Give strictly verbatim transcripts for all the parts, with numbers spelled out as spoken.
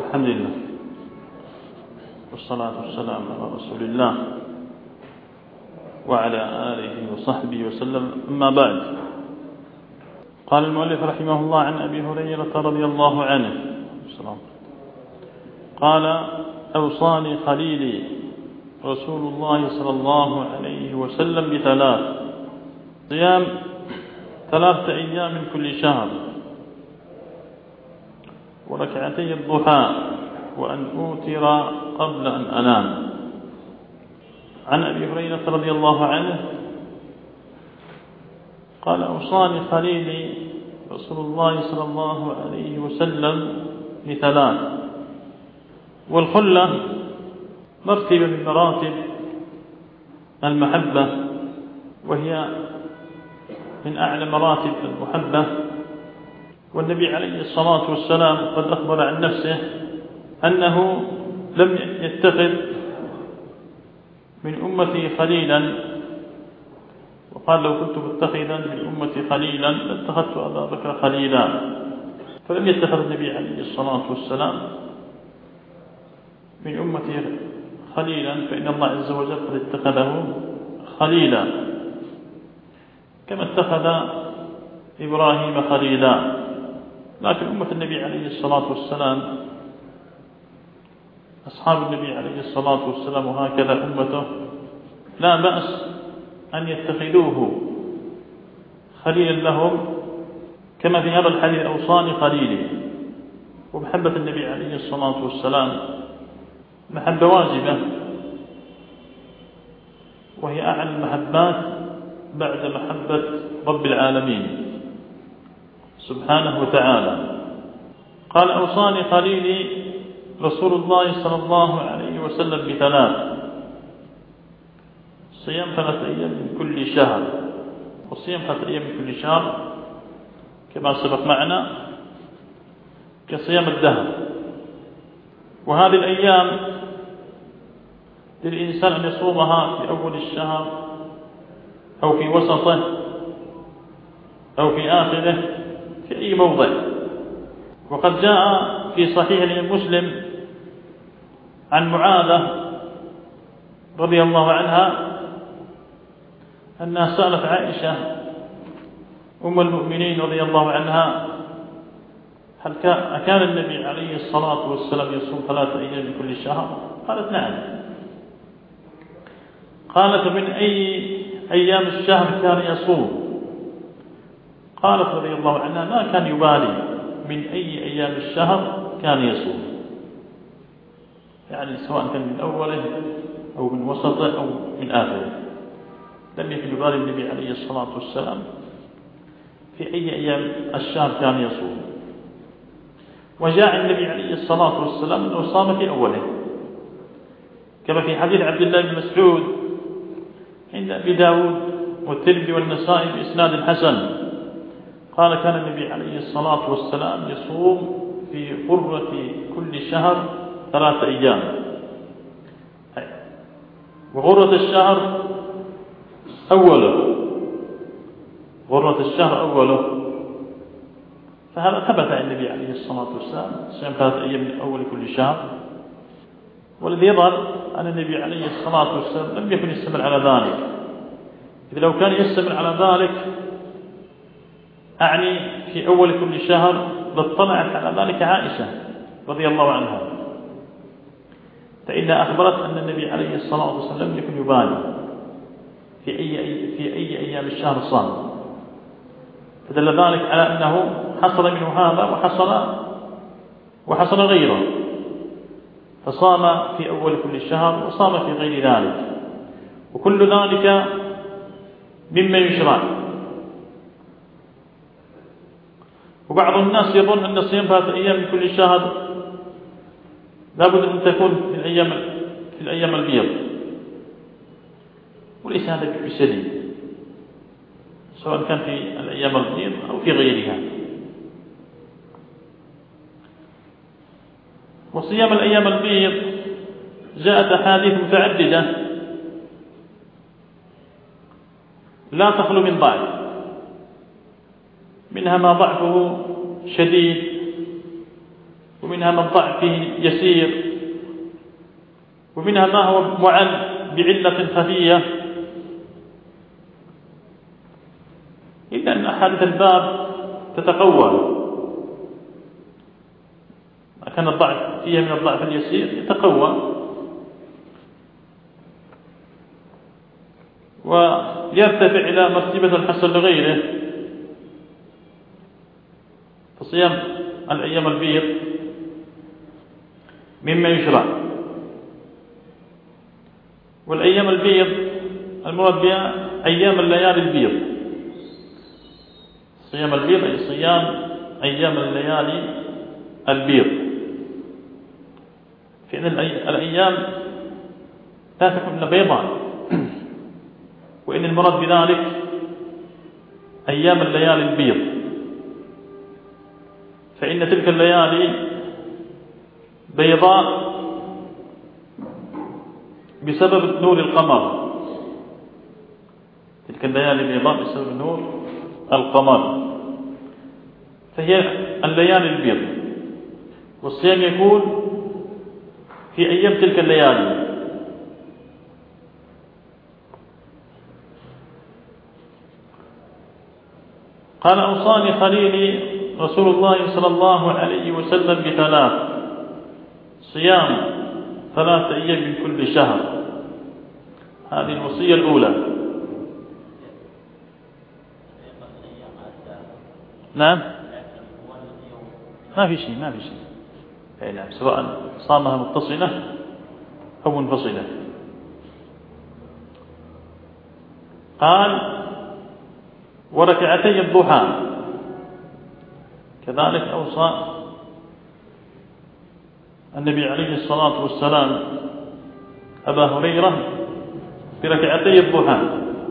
الحمد لله والصلاة والسلام على رسول الله وعلى آله وصحبه وسلم. أما بعد، قال المؤلف رحمه الله عن أبي هريرة رضي الله عنه قال: أوصاني خليلي رسول الله صلى الله عليه وسلم بثلاث: صيام ثلاثة أيام من كل شهر، وركعتي الضحى، وأن أوتر قبل أن أنام. عن أبي هريرة رضي الله عنه قال: أوصاني خليلي رسول الله صلى الله عليه وسلم بثلاث. والخلة مرتبة من مراتب المحبة، وهي من أعلى مراتب المحبة. والنبي عليه الصلاة والسلام قد أخبر عن نفسه أنه لم يتخذ من أمتي خليلا، وقال: لو كنت متخذا من أمتي خليلا لاتخذت أبا بكر خليلا. فلم يتخذ النبي عليه الصلاة والسلام من أمتي خليلا، فإن الله عز وجل قد اتخذه خليلا، كما اتخذ إبراهيم خليلا. لكن أمة النبي عليه الصلاة والسلام، أصحاب النبي عليه الصلاة والسلام وهكذا أمته، لا بأس أن يتخذوه خليلا لهم، كما في هذا الحديث: أوصاني خليلي. ومحبة النبي عليه الصلاة والسلام محبة واجبة، وهي أعلى المحبات بعد محبة رب العالمين سبحانه وتعالى. قال: أوصاني خليلي رسول الله صلى الله عليه وسلم بثلاث: صيام ثلاثة أيام من كل شهر. وصيام ثلاثة أيام من كل شهر كما سبق معنا كصيام الدهر. وهذه الأيام للإنسان أن يصومها في أول الشهر أو في وسطه أو في آخره، في أي موضع. وقد جاء في صحيح الإمام مسلم عن معاذة رضي الله عنها أنها سألت عائشة أم المؤمنين رضي الله عنها: هل كان النبي عليه الصلاة والسلام يصوم ثلاثة أيام من كل شهر؟ قالت: نعم. قالت: من أي أيام الشهر كان يصوم؟ قالت رضي الله عنها: ما كان يبالي من أي أيام الشهر كان يصوم، يعني سواء كان من أوله أو من وسطه أو من آخره، لم يكن يبالي النبي عليه الصلاة والسلام في أي أيام الشهر كان يصوم. وجاء النبي عليه الصلاة والسلام أنه صام في أوله، كما في حديث عبد الله بن مسعود عند أبي داود والترمذي والنسائي بإسناد حسن، قال: كان النبي عليه الصلاة والسلام يصوم في قرة كل شهر ثلاثة أيام. وغرة الشهر أوله، غرة الشهر أوله. فهذا ثبت عن النبي عليه الصلاة والسلام صيام ثلاثة أيام من أول كل شهر. والذي يظهر أن النبي عليه الصلاة والسلام لم يكن يستمر على ذلك، إذ لو كان يستمر على ذلك أعني في أول كل شهر لاطلعت على ذلك عائشة رضي الله عنها، فإنها أخبرت أن النبي عليه الصلاة والسلام لم يكن يبالي في أي في أي أيام الشهر صام، فدل ذلك على أنه حصل منه هذا وحصل وحصل غيره، فصام في أول كل شهر وصام في غير ذلك، وكل ذلك مما يشرع. وبعض الناس يظن أن صيام ثلاثة أيام من كل شهر لابد أن تكون في الأيام في الأيام البيض، وليس هذا بسديد، سواء كان في الأيام البيض أو في غيرها. وصيام الأيام البيض جاءت أحاديث متعددة لا تخلو من ضعف، منها ما ضعفه شديد ومنها من ضعف فيه يسير، ومنها ما هو معل بعلة خفية، إلا أن أحاديث الباب تتقوى. ما كان الضعف فيها من الضعف اليسير يتقوى ويرتفع إلى مرتبة الحسن لغيره. فصيام الأيام البيض مما يشرع. والأيام البيض المراد بها أيام الليالي البيض. صيام البيض أي صيام أيام الليالي البيض، فإن الأيام لا تكون إلا بيضاء، وإن المراد بذلك أيام الليالي البيض، فإن تلك الليالي بيضاء بسبب نور القمر. تلك الليالي بيضاء بسبب نور القمر، فهي الليالي البيض. والصيام يكون في أيام تلك الليالي. قال أوصاني خليلي رسول الله صلى الله عليه وسلم بثلاث: صيام ثلاثة أيام من كل شهر. هذه الوصية الأولى. نعم، ما في شيء ما في شيء أي نعم، سواء صامها متصلة أو منفصلة. قال: وركعتي الضحى. كذلك أوصى النبي عليه الصلاة والسلام أبا هريرة بركعتي الضحى.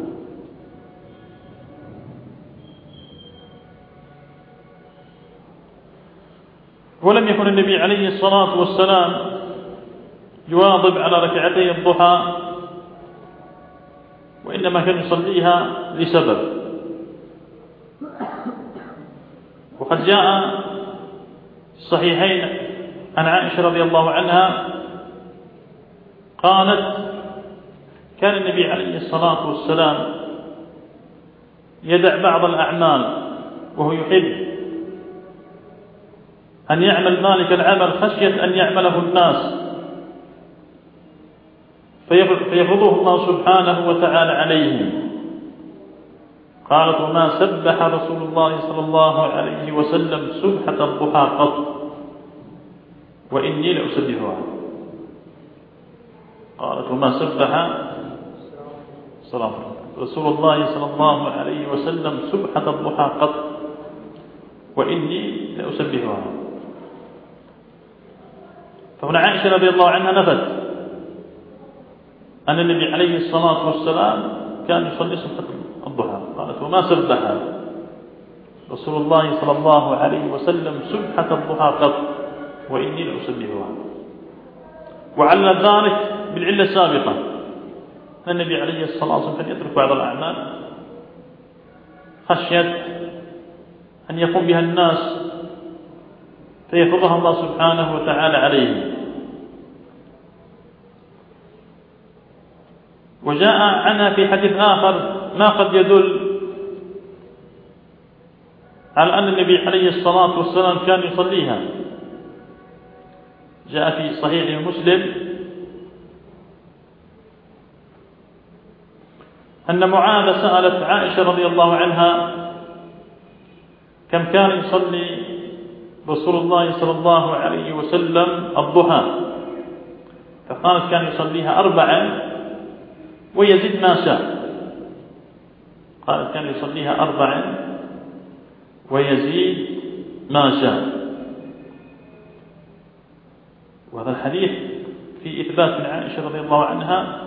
ولم يكن النبي عليه الصلاة والسلام يواظب على ركعتي الضحى، وإنما كان يصليها لسبب. وقد جاء في الصحيحين عن عائشة رضي الله عنها قالت: كان النبي عليه الصلاة والسلام يدع بعض الأعمال وهو يحب أن يعمل ذلك العمل خشية أن يعمله الناس فيفرضه الله سبحانه وتعالى عليهم. قالت: وما سبح رسول الله صلى الله عليه وسلم سبحة الضحى قط وإني لأسبحها. قالت: وما سبح رسول الله صلى الله عليه وسلم سبحة الضحى قط وإني لأسبحها. فهنا عائشة رضي الله عنها نفت أن النبي عليه الصلاة والسلام كان يصلي سبحة الضحى. قالت: وما سبح رسول الله صلى الله عليه وسلم سبحة الضحى قط وإني لأسبحها. وعلى ذلك بالعلة السابقة أن النبي عليه الصلاة والسلام كان يترك بعض الأعمال خشية أن يقوم بها الناس فيفرضها الله سبحانه وتعالى عليه. وجاء عنها في حديث آخر ما قد يدل على أن النبي عليه الصلاة والسلام كان يصليها. جاء في صحيح مسلم أن معاذ سألت عائشة رضي الله عنها كم كان يصلي رسول الله صلى الله عليه وسلم الضحى، فقالت: كان يصليها أربعا ويزيد ما شاء. قالت: كان يصليها أربعا ويزيد ما شاء. وهذا الحديث في إثبات من عائشة رضي الله عنها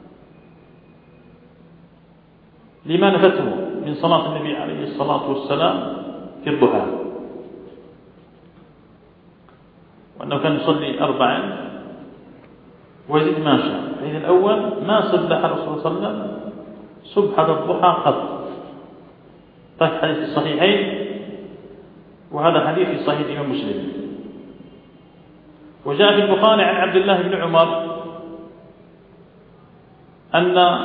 لما نفته من صلاة النبي عليه الصلاة والسلام في الضحى، وأنه كان يصلي أربعا ويزيد ما شاء. فإذا الأول ما سبح الرسول صلى الله عليه وسلم سبحة الضحى قط. طيب حديث الصحيحين، وهذا حديث في صحيح الإمام مسلم. وجاء في البخاري عن عبد الله بن عمر أن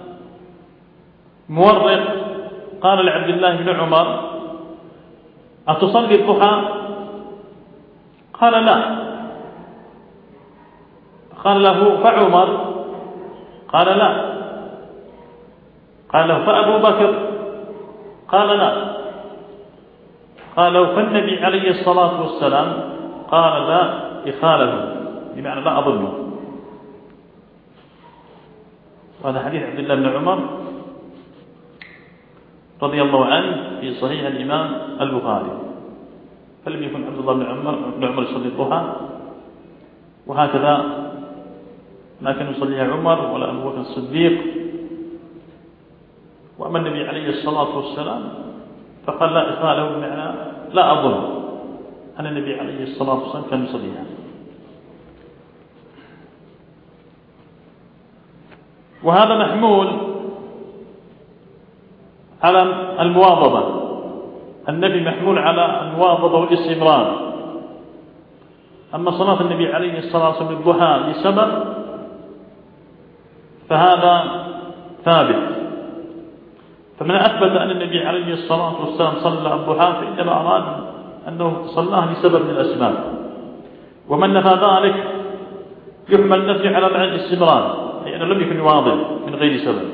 مورق قال لعبد الله بن عمر أتصلي الضحى؟ قال لا. قال له فعمر؟ قال لا. قال له فأبو بكر؟ قال لا. قال له فالنبي عليه الصلاة والسلام؟ قال لا إخاله، بمعنى لا أظنه. وهذا حديث عبد الله بن عمر رضي الله عنه في صحيح الإمام البخاري. فلم يكن عبد الله بن عمر بن عمر يصلي الضحى، وهكذا ما كان يصليها عمر ولا أبو بكر الصديق. وأما النبي عليه الصلاة والسلام فقال لا إخاله، بمعنى لا أظن أن النبي عليه الصلاة والسلام كان يصليها. وهذا محمول على المواظبة. النبي محمول على المواظبة والاستمرار. أما صلاة النبي عليه الصلاة والسلام الضحى لسبب فهذا ثابت. فمن أثبت أن النبي عليه الصلاة والسلام صلى الضحى فإنما أراد أنه صلاه لسبب من الأسباب. ومن نفى ذلك يحمل النفي على معنى الاستمرار، أي أنه لم يكن يواظب من غير سبب.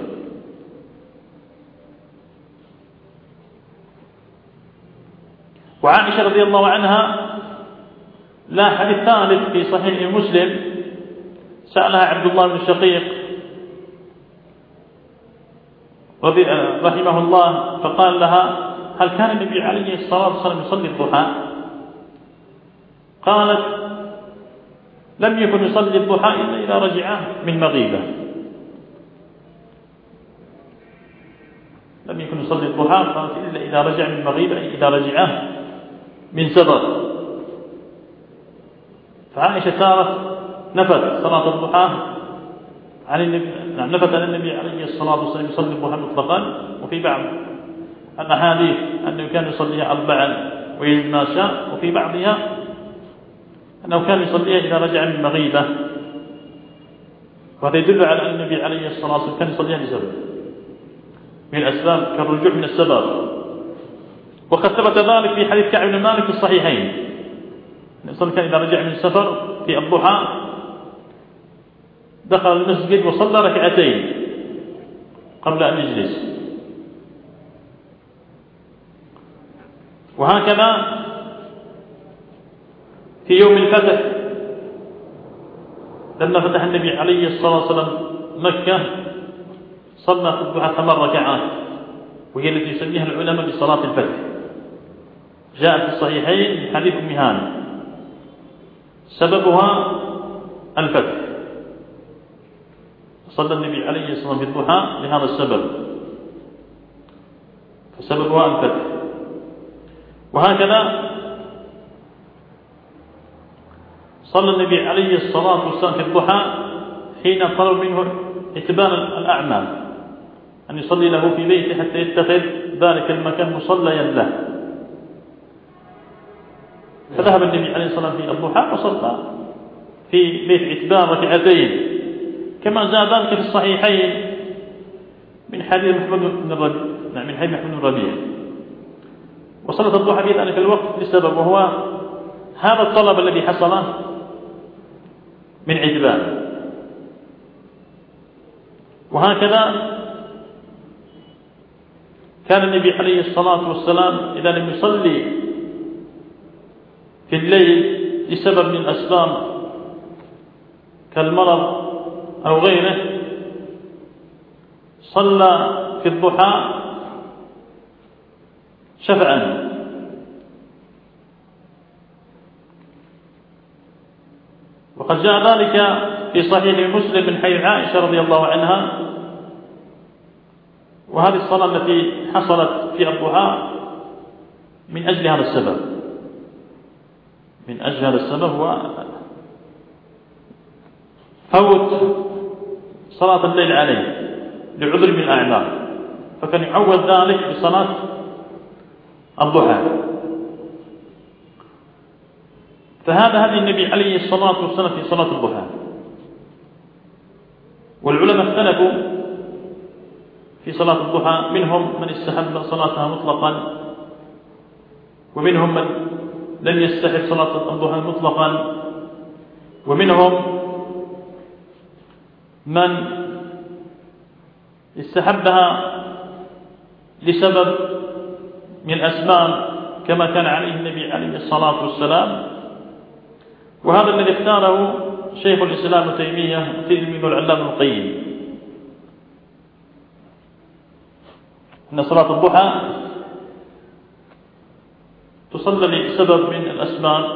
وعائشة رضي الله عنها لا حديث ثالث في صحيح مسلم، سألها عبد الله بن شقيق رحمه الله فقال لها هل كان النبي عليه الصلاة والسلام يصلي الضحى؟ قالت لم يكن يصلي الضحى إلا إذا رجع من مغيبة. لم يكن يصلي الضحى قالت إلا إذا رجع من مغيبة، أي إذا رجع من سفر. فعائشة صارت نفت صلاة الضحى عن النبي، نعم نفت عن النبي عليه الصلاة والسلام يصلي الضحى مطلقا، وفي بعض الأحاديث أنه كان يصليها أربعا ويزيد ما شاء، وفي بعضها أنه كان يصليها إذا رجع من مغيبة. وهذا يدل على أن النبي عليه الصلاة والسلام كان يصليها لسبب من الأسباب كالرجوع من السفر. وقد ثبت ذلك في حديث كعب بن مالك في الصحيحين، الإنسان كان إذا رجع من السفر في الضحى دخل المسجد وصلى ركعتين قبل أن يجلس. وهكذا في يوم الفتح لما فتح النبي عليه الصلاة والسلام مكة صلى في الضحى ثمان ركعات، وهي التي يسميها العلماء بصلاة الفتح. جاء في الصحيحين من حديث أم هانئ سببها الفتح. صلى النبي عليه الصلاة والسلام في الضحى لهذا السبب، فسببها الفتح. وهكذا صلى النبي عليه الصلاة والسلام في الضحى حين طلب منه اتبان الأعمال، أن يصلي له في بيته حتى يتخذ ذلك المكان مصليا له. فذهب النبي عليه الصلاة والسلام في الضحى وصلى في بيت عتبان ركعتين، كما جاء ذلك في الصحيحين من حديث محمد بن الربيع، نعم من حديث محمد بن الربيع. وصلت الضحى في ذلك الوقت لسبب، وهو هذا الطلب الذي حصل من عتبان. وهكذا كان النبي عليه الصلاة والسلام إذا لم يصلي في الليل لسبب من الأسباب كالمرض أو غيره صلى في الضحى شفعا. وقد جاء ذلك في صحيح مسلم من حديث عائشة رضي الله عنها. وهذه الصلاة التي حصلت في الضحى من أجل هذا السبب، من أجل هذا السبب هو فوت صلاة الليل عليه لعذر من الأعذار، فكان يعوض ذلك بصلاة الضحى. فهذا هدي النبي عليه الصلاة والسلام في صلاة الضحى. والعلماء اختلفوا في صلاة الضحى، منهم من استحب صلاتها مطلقا، ومنهم من لم يستحب صلاة الضحى مطلقا، ومنهم من استحبها لسبب من الأسباب كما كان عليه النبي عليه الصلاة والسلام. وهذا الذي اختاره شيخ الإسلام ابن تيمية تلميذ العلامة ابن القيم، أن صلاة الضحى تصلى لسبب من الأسباب،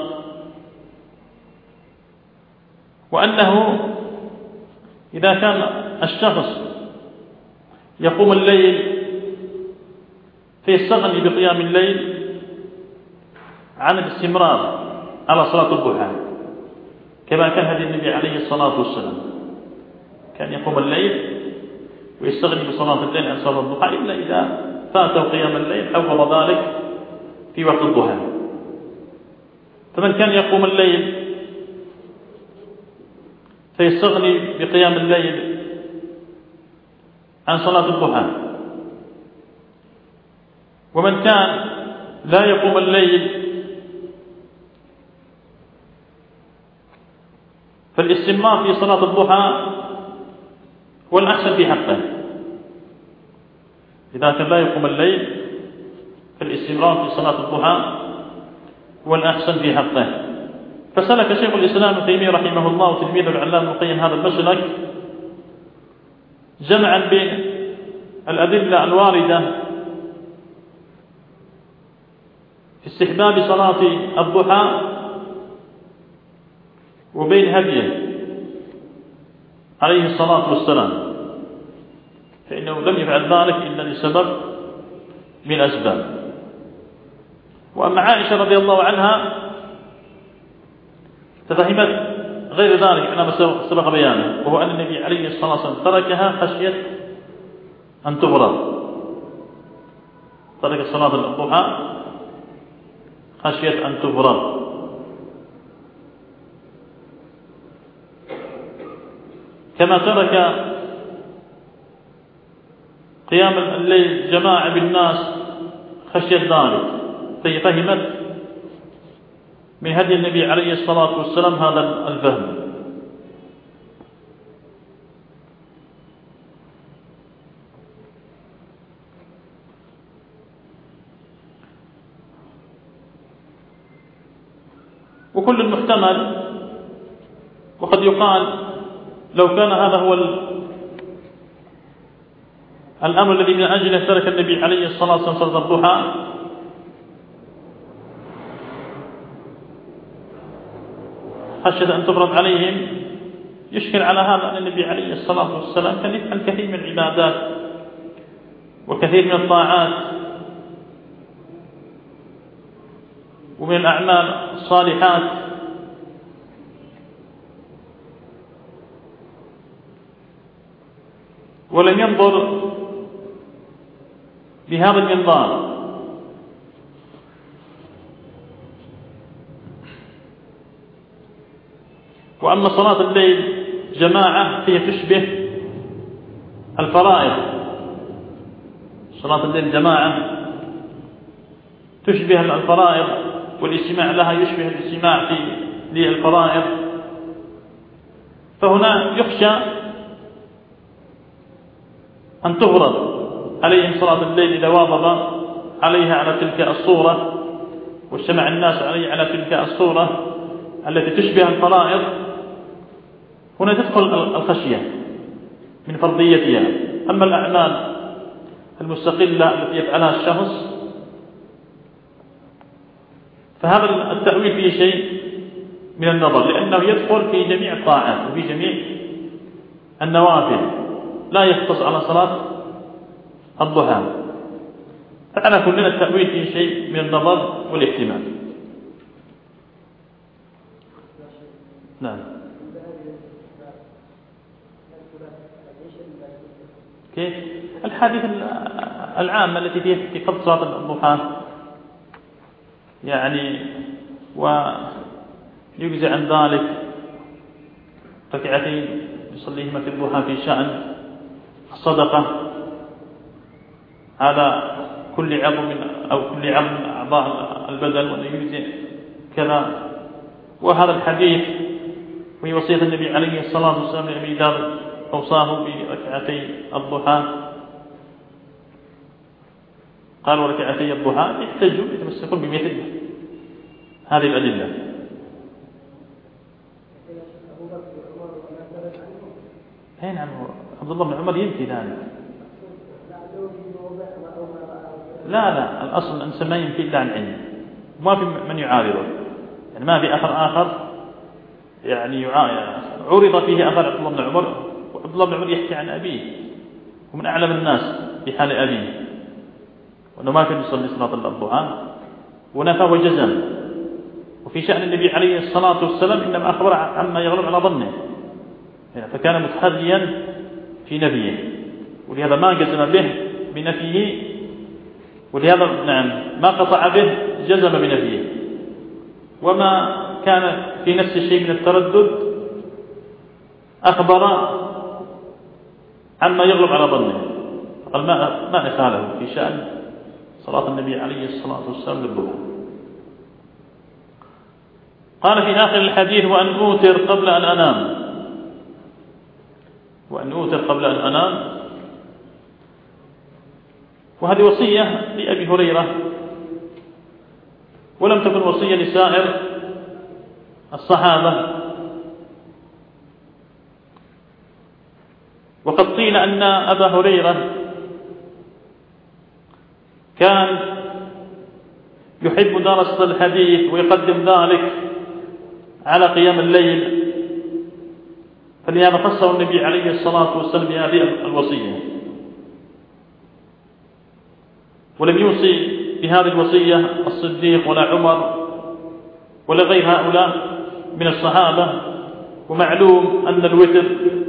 وأنه إذا كان الشخص يقوم الليل فيستغني بقيام الليل عن الاستمرار على صلاة الضحى، كما كان هدي النبي عليه الصلاة والسلام، كان يقوم الليل ويستغني بصلاة الليل عن صلاة الضحى إلا إذا فاته قيام الليل حفظ ذلك في وقت الضحى. فمن كان يقوم الليل فيستغني بقيام الليل عن صلاة الضحى، ومن كان لا يقوم الليل فالاستمرار في صلاة الضحى هو الأحسن في حقه. إذا كان لا يقوم الليل فالاستمرار في صلاة الضحى هو الأحسن في حقه. فسلك شيخ الإسلام ابن تيمية رحمه الله وتلميذ العلامة ابن القيم هذا المسلك جمعا بين الأدلة الواردة في استحباب صلاة الضحى وبين هديه عليه الصلاة والسلام، فإنه لم يفعل ذلك إلا لسبب من الأسباب. وأما عائشة رضي الله عنها ففهمت غير ذلك على ما سبق بيانه، وهو أن النبي عليه الصلاة والسلام تركها خشية أن تغرر، ترك صلاة الضحى خشية أن تغرر. كما ترك قيام الليل جماعة بالناس خشية ذلك، فهمت من هدي النبي عليه الصلاة والسلام هذا الفهم. وكل المحتمل، وقد يقال لو كان هذا هو الأمر الذي من أجله ترك النبي عليه الصلاة والسلام صلاة الضحى خشية أن تفرض عليهم، يشكل على هذا أن النبي عليه الصلاة والسلام كان يفعل كثير من العبادات وكثير من الطاعات ومن الأعمال الصالحات، ولم ينظر بهذا المنظار. وأما صلاة الليل جماعة فهي تشبه الفرائض، صلاة الليل جماعة تشبه الفرائض، والاجتماع لها يشبه الاجتماع في للفرائض. فهنا يخشى أن تفرض عليهم صلاة الليل إذا واظب عليها على تلك الصورة واجتمع الناس عليه على تلك الصورة التي تشبه الفرائض. هنا تدخل الخشية من فرضيتها. أما الأعمال المستقلة التي يفعلها الشخص فهذا التأويل فيه شيء من النظر، لأنه يدخل في جميع الطاعات وفي جميع النوافل، لا يختص على صلاة الضحى. فعلى كلنا التأويل فيه شيء من النظر والاحتمال. نعم. كيف؟ الحادثة العامة التي فيها في فضل صلاة الضحى، يعني يجزي عن ذلك ركعتين يصليهما في الضحى في شأن الصدقة على كل عظم أو كل عظم من أعضاء البدن، وأن يجزي كذا. وهذا الحديث وهي وصية النبي عليه الصلاة والسلام لأبي ذر أوصاه بركعتي الضحى، قالوا ركعتي الضحى يحتجوا يتمسكون بمثل هذه الأدلة. أي نعم، عبد الله بن عمر ينفي ذلك. لا لا، الأصل أن ما ينفي إلا عن علم، ما في من يعارضه، يعني ما في أثر آخر يعني عرض فيه أثر عبد الله بن عمر. وعبد الله بن عمر يحكي عن أبيه ومن أعلم الناس بحال أبيه، وأنه ما كان يصلي صلاة الضحى، ونفى وجزم. وفي شأن النبي عليه الصلاة والسلام إنما أخبر عما يغلب على ظنه، يعني فكان متحريا في نفيه، ولهذا ما جزم به بنفيه، ولهذا نعم ما قطع به جزم بنفيه. وما كان في نفس الشيء من التردد أخبر عما يغلب على ظنه، فقال ما ما إخاله في شأن صلاة النبي عليه الصلاة والسلام للضحى. قال في آخر الحديث: وأن أوتر قبل أن أنام، وأن أوتر قبل أن أنام. وهذه وصية لأبي هريرة، ولم تكن وصية لسائر الصحابة. وقد قيل أن أبا هريرة كان يحب درس الحديث ويقدم ذلك على قيام الليل، فلهذا خصه النبي عليه الصلاة والسلام بهذه الوصية، ولم يوصي بهذه الوصية الصديق ولا عمر ولا غير هؤلاء من الصحابة. ومعلوم أن الوتر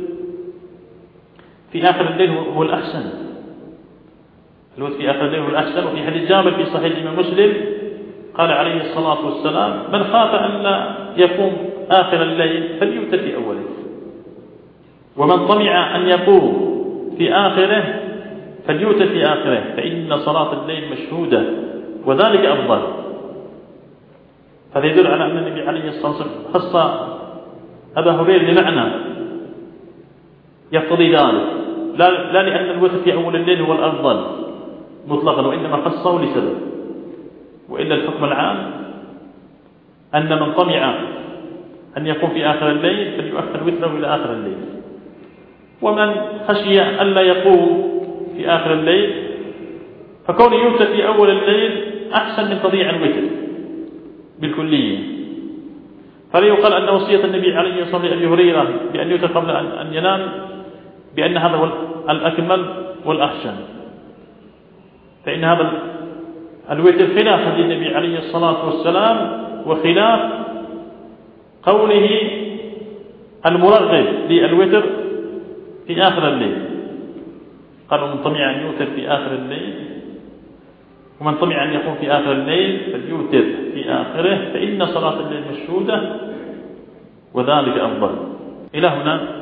في آخر الليل هو الأحسن، الوتر في آخر الليل هو الأحسن. وفي حديث جابر في صحيح الإمام مسلم قال عليه الصلاة والسلام: من خاف أن لا يقوم آخر الليل فليوتر في أوله، ومن طمع أن يقوم في آخره فليوتر في آخره، فإن صلاة الليل مشهودة وذلك أفضل. هذا يدل على أن النبي عليه الصلاة والسلام خص أبا هريرة لمعنى يقتضي ذلك، لا, لا لأن الوتر في أول الليل هو الأفضل مطلقا، وإنما خصه لسبب. وإلا الحكم العام أن من طمع أن يقوم في آخر الليل فليؤخر وتره إلى آخر الليل، ومن خشي ألا يقوم في آخر الليل فكون يوتر في أول الليل أحسن من تضييع الوتر بالكلية. فلا يقال أن وصية النبي عليه الصلاة والسلام لأبي هريرة بأن يوتر قبل أن ينام بأن هذا هو الأكمل والأحسن، فإن هذا الوتر خلاف هدي النبي عليه الصلاة والسلام، وخلاف قوله المرغب للوتر في آخر الليل. قالوا: من طمع أن يوتر في آخر الليل، ومن طمع أن يقوم في آخر الليل فليوتر في آخره، فإن صلاة الليل مشهودة وذلك أفضل. إلى هنا